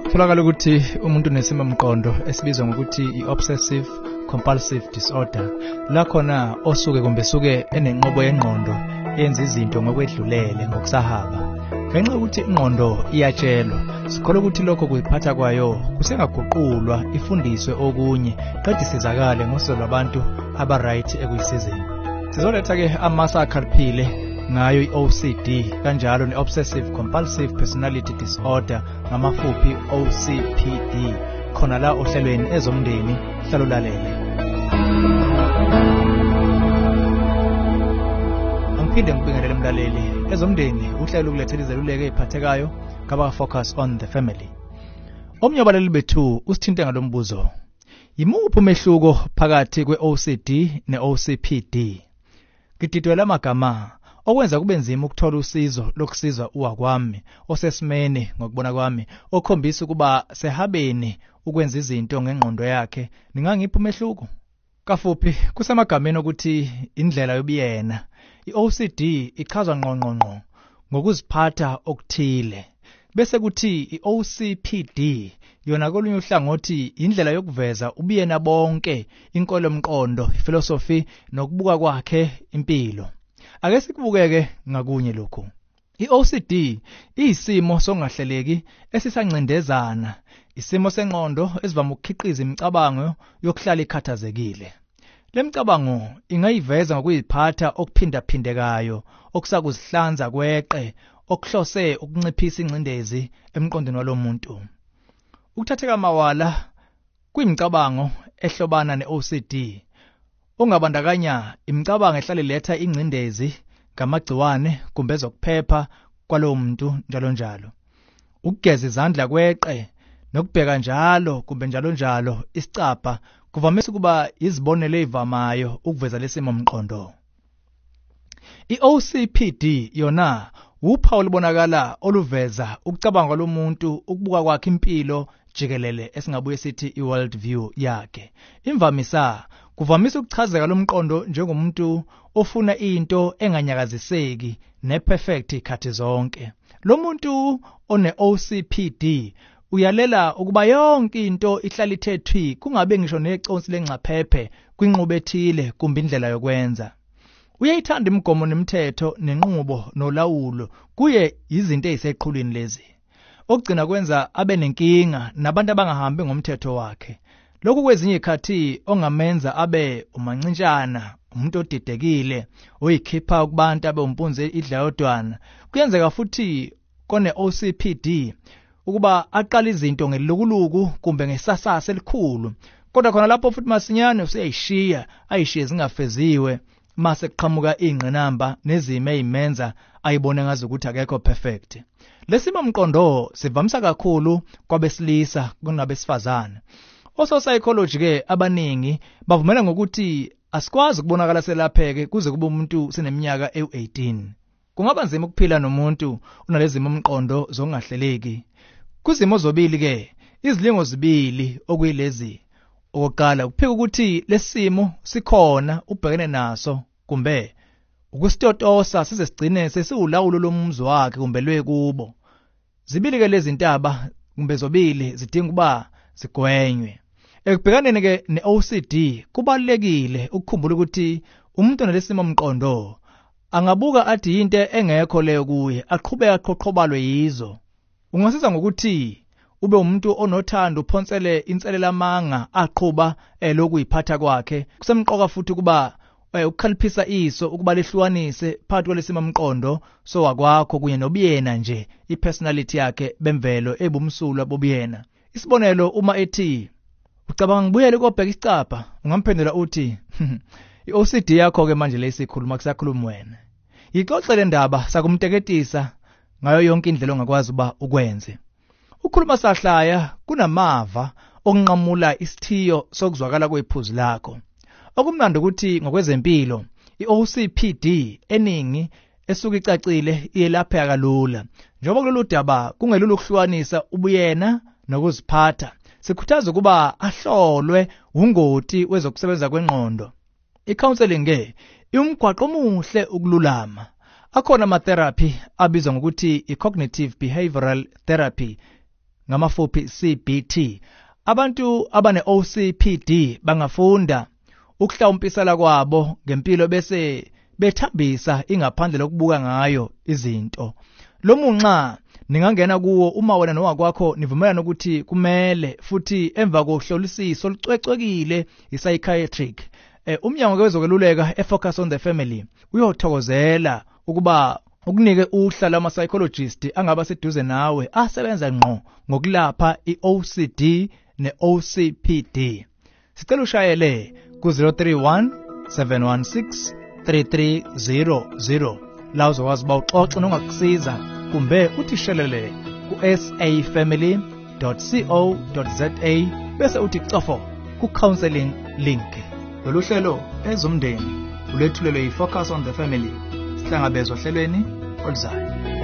Tholakala ukuthi umuntu unesimo mqondo esibizwa ngokuthi i-obsessive compulsive disorder la khona osuke kumbe suke enenqobo yengqondo yenza izinto ngokwedlulele ngokusahaba ngenxa ukuthi ingqondo iyatshelwa sikholwa ukuthi lokho kuyiphatha kwayo kusengaguqulwa ifundiswe okunye qedwe isizakale ngosizo lwabantu aba-right ekuyisizeni. Sizoletha ke amasa akhaliphile ngayo i-OCD kanjalo ne-obsessive compulsive personality disorder ngamafuphi OCPD khona la ohlelweni ezomndeni hlalo lalele. Angiphinde ngibingelele umlaleli ezomndeni uhlelo ukulethela izeluleko eziphathekayo ngaba focus on the family. Omnye wabaleli bethu usithinte ngalombuzo. Yimuphi umehluko phakathi kwe-OCD ne-OCPD? Ngididwele amagama okwenza kube nzima ukuthola usizo lokusizwa uwakwami osesimene ngokubona kwami okhombisa ukuba sehabeni ukwenza izinto ngengqondo yakhe. Ningangiphi umehluko? Kafuphi kusemagameni ukuthi indlela yobuyena. I-OCD ichazwa ngqongqongqo ngokuziphatha okuthile bese kuthi i-OCPD yona kolunye uhlangothi indlela yokuveza ubuyena bonke inkolomqondo philosophy nokubuka kwakhe impilo. Ake sikubukeke ngakunye lokho. I-OCD iyisimo songahleleki esisancindezana, isimo sengqondo esivama ukukhiqiza imicabango yokuhlala ikhathazekile. Le micabango ingayiveza ngokuyiphatha okuphindaphindekayo okusakuzihlanza kweqe okuhlose ukunciphisa ingcindezi emqondweni walomuntu. Ukuthatheka amawala kuyimicabango ehlobana ne-OCD ongabandakanya imicabango ehlale letha ingcindezi ngamagciwane kumbe ezokuphepha kwalowo muntu njalo njalo. Ukugeza izandla kweqe nokubheka njalo kumbe njalo isicapha kuvamisa ukuba izibonelo ezivamayo ukuveza lesimo mqondo. I-OCPD yona uphawu olubonakala oluveza ukucabanga lomuntu ukubuka kwakhe impilo jikelele esingabuye sithi i-world view yakhe. Imvamisa kuvamisa ukuchazeka lomqondo njengomuntu ofuna into enganyakaziseki neperfect ikhathi zonke. Lo muntu one-OCPD uyalela ukuba yonke into ihlala ithethwi kungabe ngisho neconsi lengxaphephe kwinqubo ethile kumbe indlela yokwenza. Uyayithanda imigomo nemithetho nenqubo nolawulo kuye izinto eziseqhulwini lezi. Okugcina kwenza abe nenkinga nabantu abangahambi ngomthetho wakhe. Lokhu kwezinye ikhathi ongamenza abe umancintshana, umuntu odidekile, oyikhipha kubantu abe umpunzi idlayodwana. Kuyenzeka futhi kone OCPD ukuba aqala izinto ngelukuluku kumbe ngesasasa elikhulu. Kodwa khona lapho futhi masinyane ayishiye zingafeziwe mase kuqhamuka ingqinamba nezimo ezimenza ayibone ngazi ukuthi akekho perfect. Lesimo mqondo sivamisa kakhulu kwabesilisa kunabesifazane. Psychology ke abaningi bavumela ngokuthi asikwazi ukubonakala selapheke kuze kube umuntu seneminyaka ewu-18. Kungaba nzima ukuphila nomuntu unalezimo mqondo zongahleleki. Kuzimo zobili ke izilingo zibili okuyilezi. Okokuqala ukuphika ukuthi lesimo sikhona ubhekene naso kumbe ukusitotosa size sigcine sesiwulawulo lomzi wakhe kumbe lwekubo. Zibili ke lezi ntaba kumbe zobili zidinga ukuba zigwenywe. Ekubhekaneni ke ne-OCD kubalekile ukukhumbula ukuthi umuntu onalesimo mqondo angabuka athi into engekho leyo kuye aqhubeka aqhoqhobalwe yizo. Ungasiza ngokuthi ube umuntu onothando uphonsele inselela amanga aqhuba lokuyiphatha kwakhe. Kusemqoka futhi kuba ukukhaliphisa iso ukuba lehlukanise phakathi kwalesimo mqondo so wakwakho kunye nobuyena nje ipersonality yakhe bemvelo ebumsulwa bobuyena. Isibonelo uma ethi ucabanga ngibuyele kobheka isicapha ungamphendula uthi i-OCD yakho ke manje lesikhuluma kusakhuluma wena. Ixoxele indaba sakumteketisa ngayo yonke indlela ongakwazi uba ukwenze. Ukukhuluma sahlaya kunamava okunqamula isithiyo sokuzwakala kwephuzu lakho. Okumnandi ukuthi ngokwezempilo i-OCPD eningi esuka icacile iyelapheka kalula. Njengoba kulolu daba kungelula ukuhlukanisa ubuyena nokuziphatha, sikhuthaza ukuba ahlolwe ungoti wezokusebenza kwengqondo. I-counseling ke iumgwaqo omuhle ukululama. Akhona ama-therapy abizwa ngokuthi i-cognitive behavioral therapy ngamafuphi CBT. Abantu abane OCPD bangafunda ukuhlawumpisela kwabo ngempilo bese bethambisa ingaphandle lokubuka ngayo izinto. Lo munxa ningangena kuwo uma wena nowakwakho nivumelana ukuthi kumele futhi emva kohlolisisa olucwecwekile i-psychiatric. Umnyango wezokweluleka eFocus on the Family uyothokozela ukuba ukunike uhla lama-psychologist angaba seduze nawe asebenza ngqo ngokulapha i-OCD ne-OCPD. Sicela ushayele ku-031 716 3300 la uzokwazi bawuxoxe nongakusiza kumbe uthishelele ku-safamily.co.za bese uthi cofo ku-counseling link. Lolu hlelo ezomndeni ulethulelwe yi-Focus on the Family. Sihlangabezwa ohlelweni oluzayo.